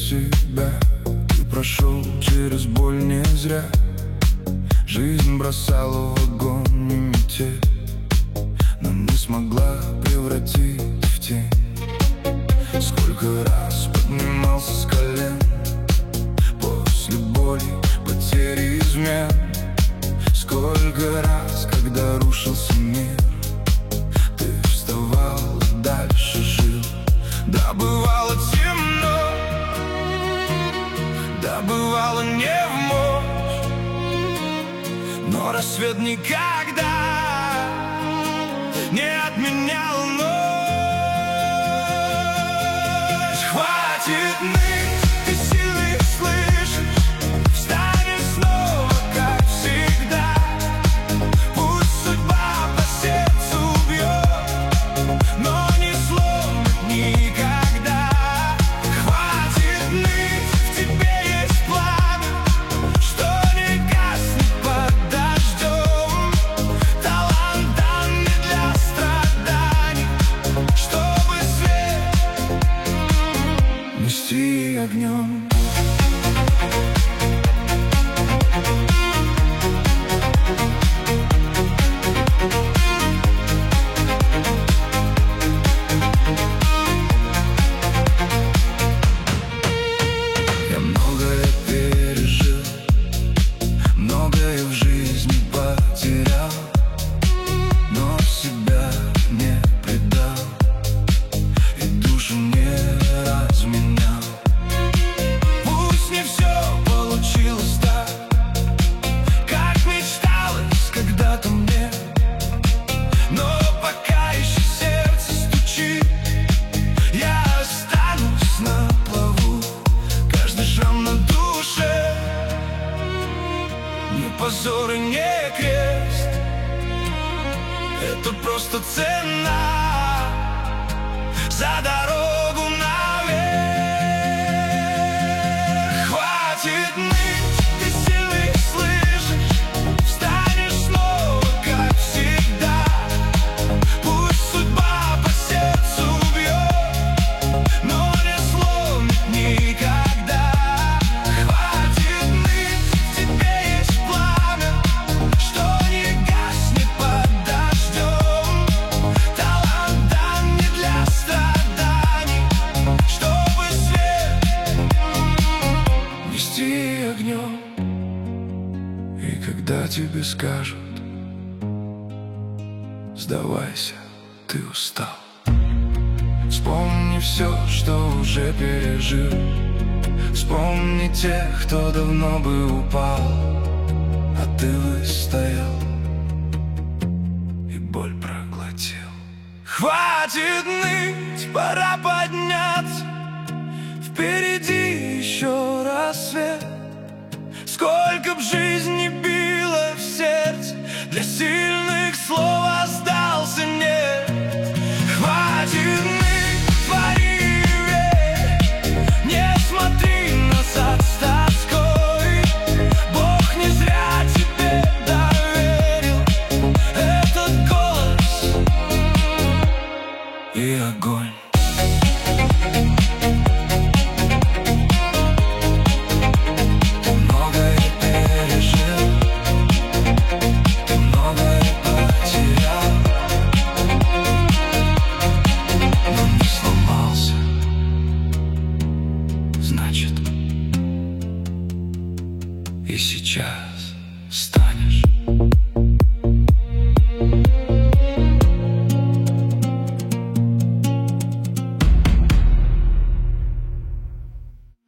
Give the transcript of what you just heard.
себя. Ты прошел через боль не зря. Жизнь бросала в огонь и метель, но не смогла превратить в тень. Сколько раз поднимался с колен после боли, потери, измен. Сколько раз, когда рушился мир, ты вставал и дальше жил. Да, бывало темно, да, бывало не в мощь, но рассвет никогда не отменял ночь. Хватит ныть, ты силы слышишь, встанешь снова, как всегда. Пусть судьба по сердцу бьет, но не сломит никогда. Хватит ныть, в тебе есть пламя, что не гаснет под дождем. Талант дан не для страданий, чтобы свет нести огнем. Я многое пережил, многое в жизни потерял, но себя не предал и душу не разменял. Пусть не все получилось так, как мечталось когда-то мне, но пока еще сердце стучит, я останусь на плаву. Каждый шрам на душе не позор и не крест, это просто цена за дорогу наверх. Хватит ныть, ты силы слышишь, встанешь снова, как всегда. Пусть судьба по сердцу бьет, но не сломит никогда. Хватит ныть, в тебе есть пламя, что не гаснет под дождем. Талант дан не для страданий, чтобы свет нести огнем. И когда тебе скажут: сдавайся, ты устал, вспомни все, что уже пережил. Вспомни тех, кто давно бы упал, а ты выстоял и боль проглотил. Хватит ныть, пора подняться, впереди еще рассвет. Сколько б жизни било в сердце, для сильных слов остался нет. Хватит ныть, твори и верь, не смотри назад с тоской. Бог не зря тебе доверил этот голос и огонь. Значит, и сейчас станешь.